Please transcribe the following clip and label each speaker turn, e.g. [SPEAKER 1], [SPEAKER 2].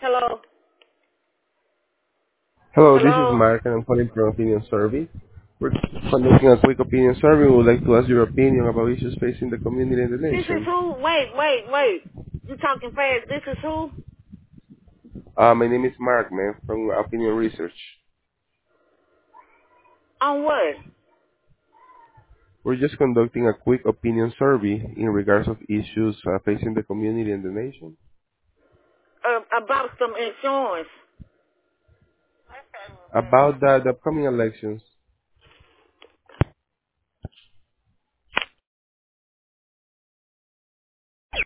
[SPEAKER 1] Hello?
[SPEAKER 2] Hello, this is
[SPEAKER 1] Hello?
[SPEAKER 2] Mark, and I'm calling from Opinion Survey. We're conducting a quick opinion survey. We would like to ask your opinion about issues facing the community and the
[SPEAKER 1] This is
[SPEAKER 2] nation.
[SPEAKER 1] who? Wait. You talking fast. This is who?
[SPEAKER 2] My name is Mark, man, from Opinion Research.
[SPEAKER 1] On what?
[SPEAKER 2] We're just conducting a quick opinion survey in regards of issues facing the community and the nation.
[SPEAKER 1] About some insurance.
[SPEAKER 2] About the upcoming elections,